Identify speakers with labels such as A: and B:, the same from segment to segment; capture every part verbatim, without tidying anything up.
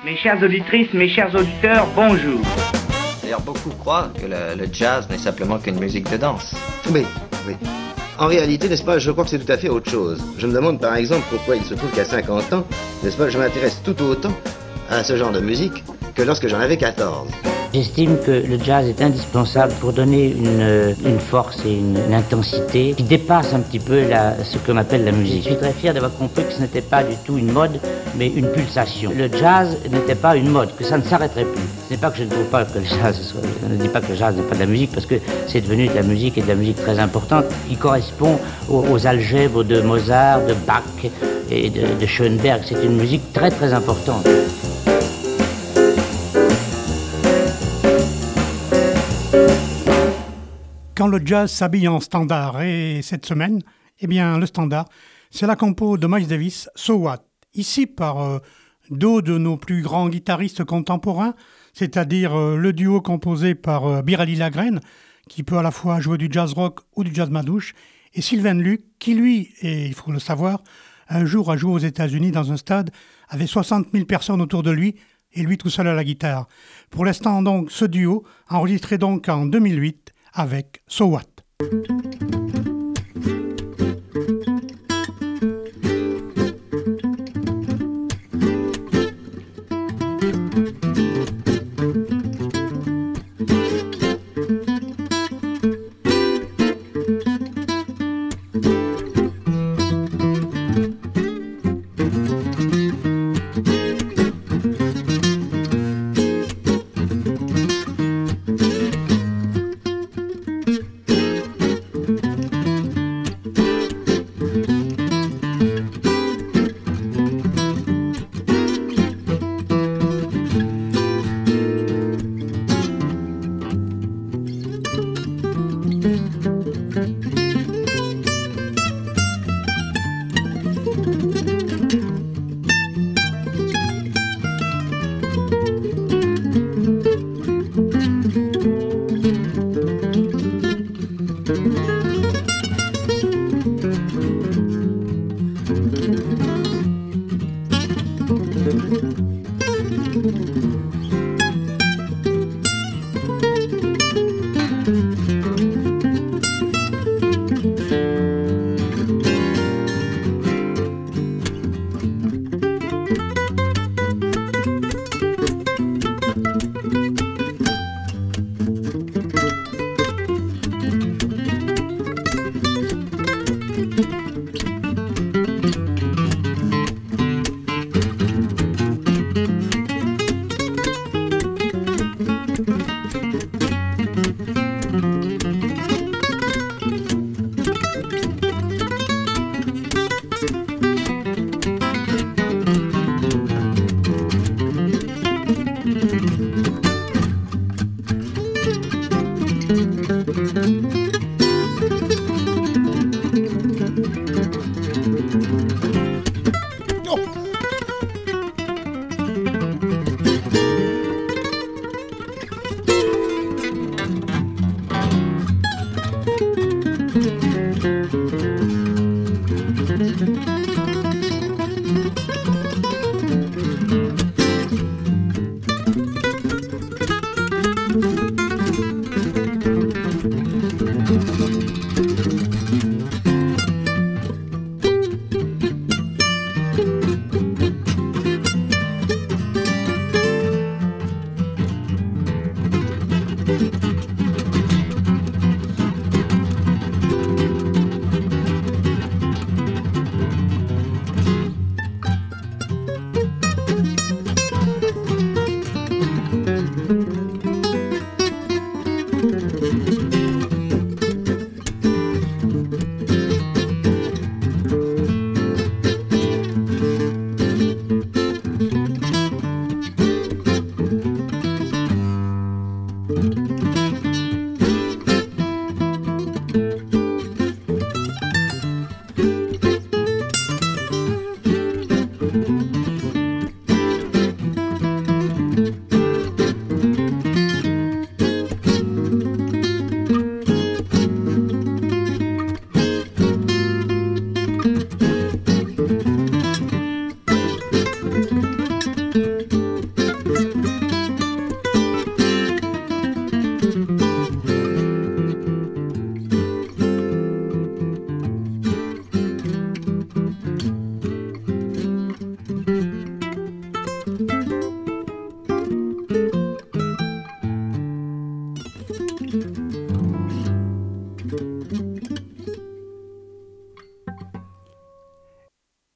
A: Mes chères auditrices, mes chers auditeurs, bonjour.
B: D'ailleurs, beaucoup croient que le, le jazz n'est simplement qu'une musique de danse.
C: Oui, oui. En réalité, n'est-ce pas, je crois que c'est tout à fait autre chose. Je me demande par exemple pourquoi il se trouve qu'à cinquante ans, n'est-ce pas, je m'intéresse tout autant à ce genre de musique que lorsque j'en avais quatorze.
D: J'estime que le jazz est indispensable pour donner une, une force et une, une intensité qui dépasse un petit peu la, ce qu'on appelle la musique. Je suis très fier d'avoir compris que ce n'était pas du tout une mode, mais une pulsation. Le jazz n'était pas une mode, que ça ne s'arrêterait plus. Ce n'est pas que je ne trouve pas que le jazz soit, je ne dis pas que le jazz n'est pas de la musique, parce que c'est devenu de la musique et de la musique très importante, qui correspond aux, aux algèbres de Mozart, de Bach et de, de Schoenberg. C'est une musique très très importante.
E: Quand le jazz s'habille en standard, et cette semaine, eh bien, le standard, c'est la compo de Miles Davis, So What, ici par euh, deux de nos plus grands guitaristes contemporains, c'est-à-dire euh, le duo composé par euh, Biréli Lagrène, qui peut à la fois jouer du jazz rock ou du jazz madouche, et Sylvain Luc, qui lui, et il faut le savoir, un jour a joué aux États-Unis dans un stade avec soixante mille personnes autour de lui, et lui tout seul à la guitare. Pour l'instant, donc, ce duo, enregistré donc en deux mille huit, avec So What.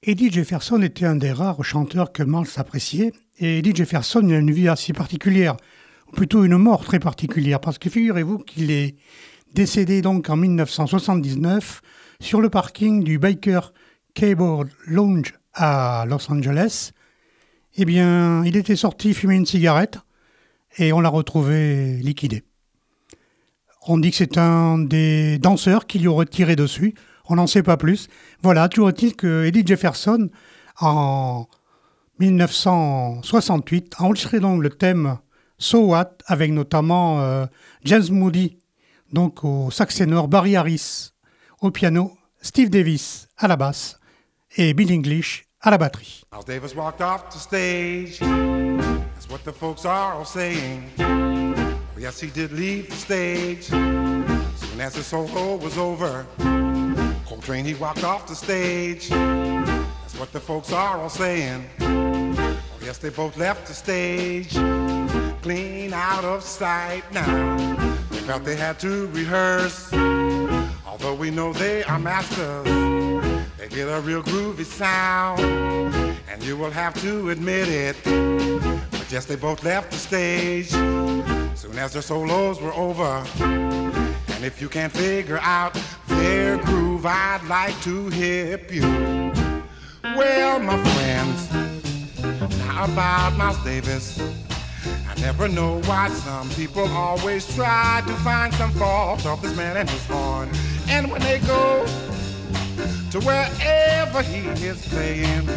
E: Eddie Jefferson était un des rares chanteurs que Miles appréciait, et Eddie Jefferson a une vie assez particulière, ou plutôt une mort très particulière, parce que figurez-vous qu'il est décédé donc en dix-neuf cent soixante-dix-neuf sur le parking du Baker Keyboard Lounge à Los Angeles. Eh bien, il était sorti fumer une cigarette et on l'a retrouvé liquidé. On dit que c'est un des danseurs qui lui aurait tiré dessus. On n'en sait pas plus. Voilà, toujours est-il que Eddie Jefferson, en dix-neuf cent soixante-huit, a enregistré donc le thème So What, avec notamment euh, James Moody, donc au sax ténor, Barry Harris au piano, Steve Davis à la basse et Bill English à la batterie.
F: Miles Davis walked off the stage. That's what the folks are all saying. Oh, yes, he did leave the stage. Soon as his solo was over, Coltrane, he walked off the stage. That's what the folks are all saying. Oh, yes, they both left the stage, clean out of sight now. They felt they had to rehearse. Although we know they are masters, they get a real groovy sound, and you will have to admit it. But yes, they both left the stage soon as their solos were over. And if you can't figure out their groove, I'd like to hip you. Well, my friends, now about Miles Davis, I never know why some people always try to find some fault of this man and his horn. And when they go to wherever he is playing,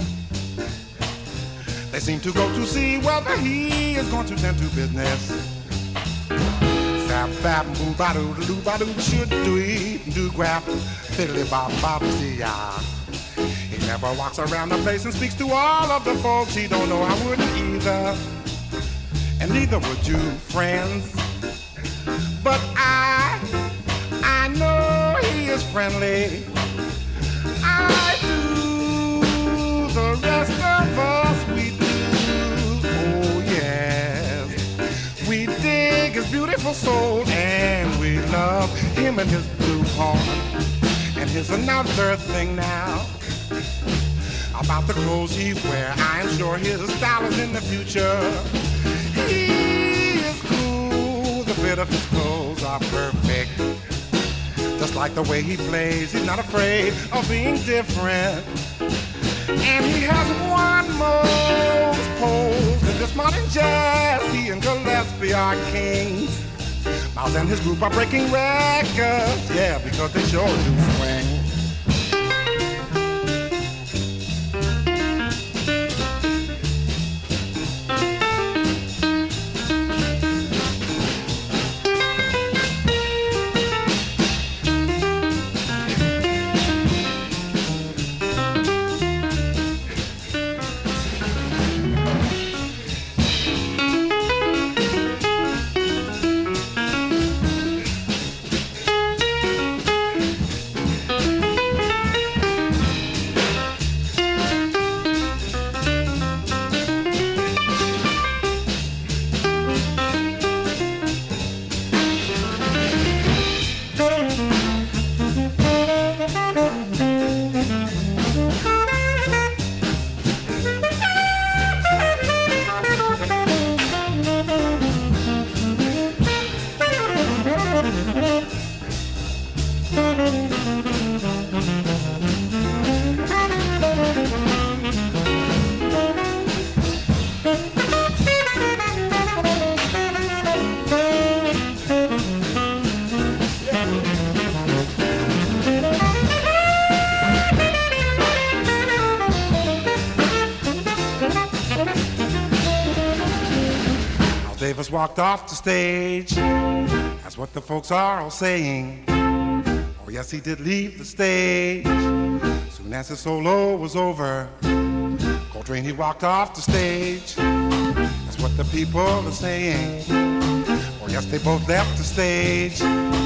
F: they seem to go to see whether he is going to tend to business. Zap, bap, boo, ba, doo, doo, ba, doo, should do it, do grab, fiddly, bop, bop, see ya. He never walks around the place and speaks to all of the folks he don't know. I wouldn't either, and neither would you, friends. But I, I know he is friendly. I do, the rest of us we do. Oh yes, we dig his beautiful soul and we love him and his blue horn. And here's another thing now about the clothes he wear. I am sure his style is in the future. He is cool, the fit of his clothes are perfect. Just like the way he plays, he's not afraid of being different. And he has one most pose in this modern jazz. He and Gillespie are kings. Miles and his group are breaking records, yeah, because they sure do swing. Davis walked off the stage. That's what the folks are all saying. Oh yes, he did leave the stage soon as his solo was over. Coltrane, he walked off the stage. That's what the people are saying. Oh yes, they both left the stage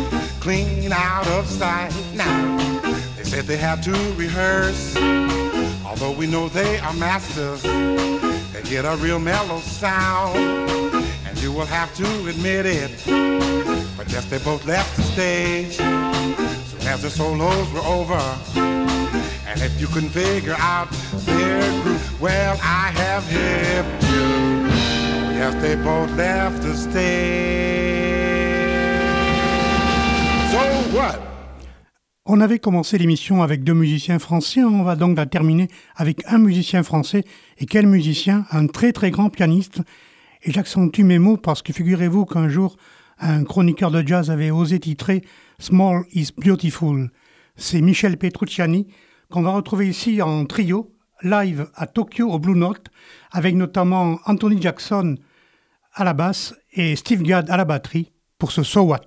F: clean out of sight. Now they said they had to rehearse. Although we know they are masters, they get a real mellow sound. You will have to admit it, but yes, they both left the stage soon as the solos were over. And if you couldn't figure out Well, I have helped you. Yes, they both left the state. So what?
E: On avait commencé l'émission avec deux musiciens français, on va donc la terminer avec un musicien français. Et quel musicien? Un très très grand pianiste. Et j'accentue mes mots parce que figurez-vous qu'un jour, un chroniqueur de jazz avait osé titrer « Small is Beautiful ». C'est Michel Petrucciani qu'on va retrouver ici en trio, live à Tokyo au Blue Note, avec notamment Anthony Jackson à la basse et Steve Gadd à la batterie pour ce So What.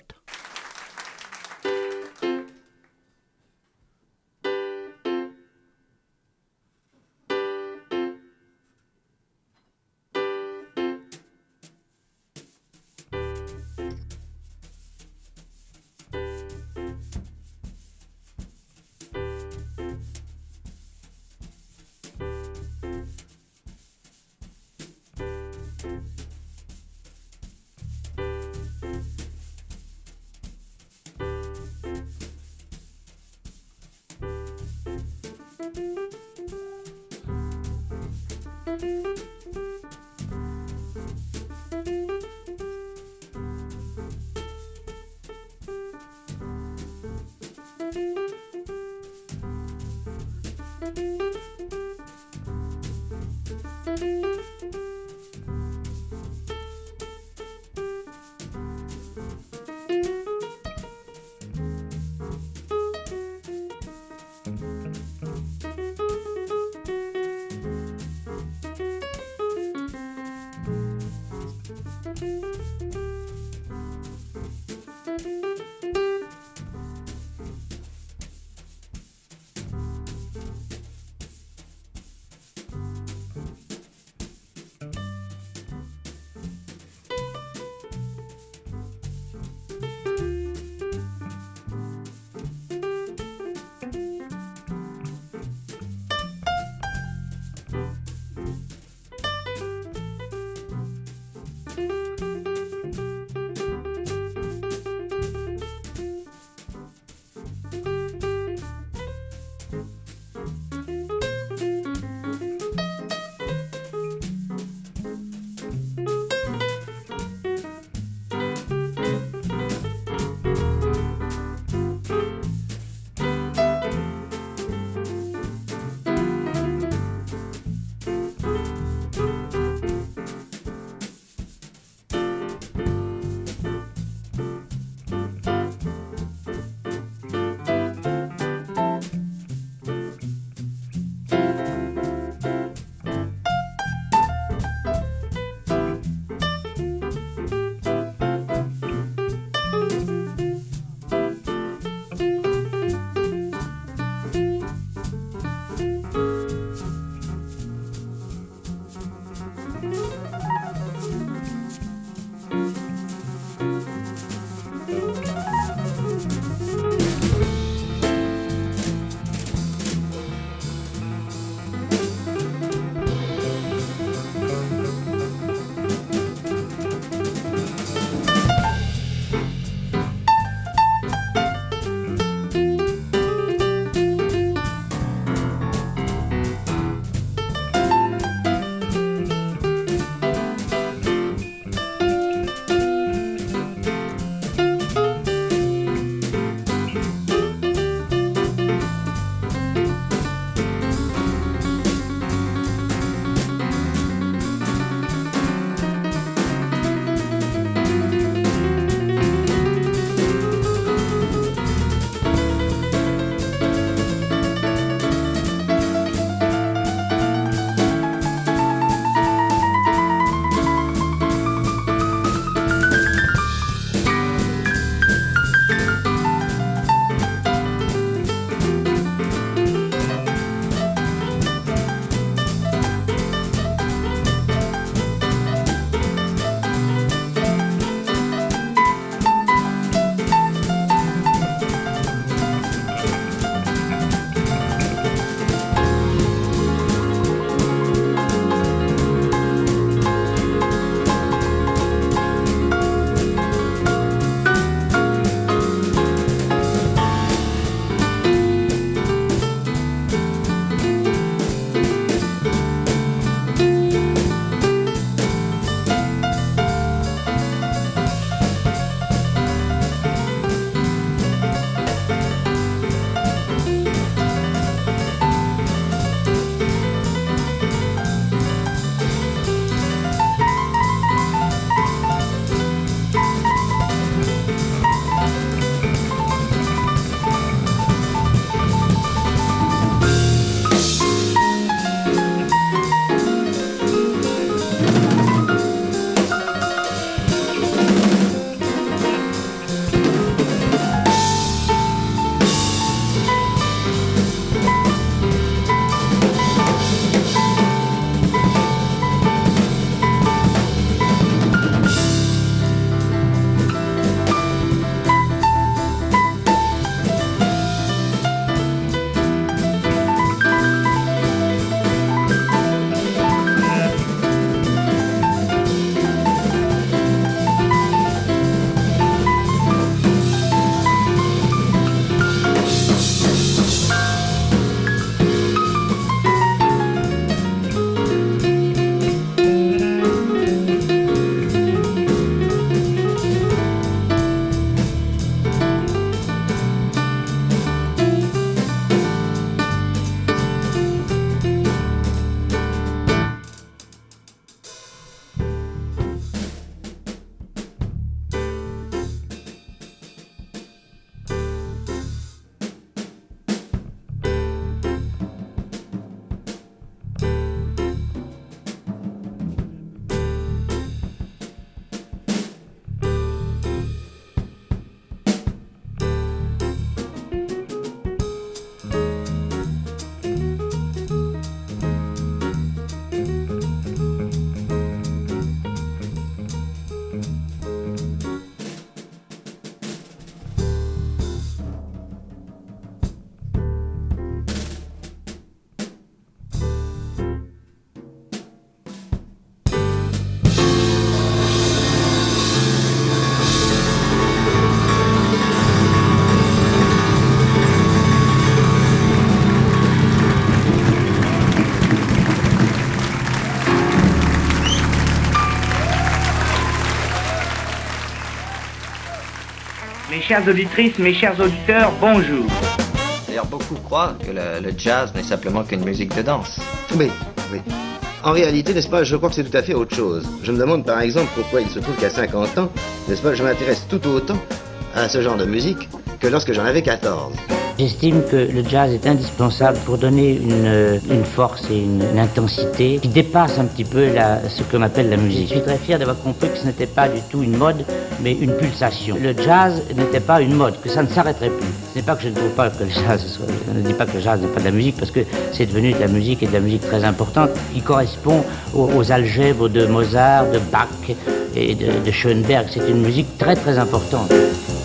A: Mes chères auditrices, mes chers auditeurs, bonjour.
B: D'ailleurs, beaucoup croient que le, le jazz n'est simplement qu'une musique de danse.
C: Oui, oui. En réalité, n'est-ce pas, je crois que c'est tout à fait autre chose. Je me demande par exemple pourquoi il se trouve qu'à cinquante ans, n'est-ce pas, je m'intéresse tout autant à ce genre de musique que lorsque j'en avais quatorze.
D: J'estime que le jazz est indispensable pour donner une, une force et une, une intensité qui dépasse un petit peu la, ce qu'on appelle la musique. Je suis très fier d'avoir compris que ce n'était pas du tout une mode, mais une pulsation. Le jazz n'était pas une mode, que ça ne s'arrêterait plus. Ce n'est pas que je ne trouve pas que le jazz soit, je ne dis pas que le jazz n'est pas de la musique, parce que c'est devenu de la musique et de la musique très importante, qui correspond aux, aux algèbres de Mozart, de Bach et de, de Schoenberg. C'est une musique très très importante.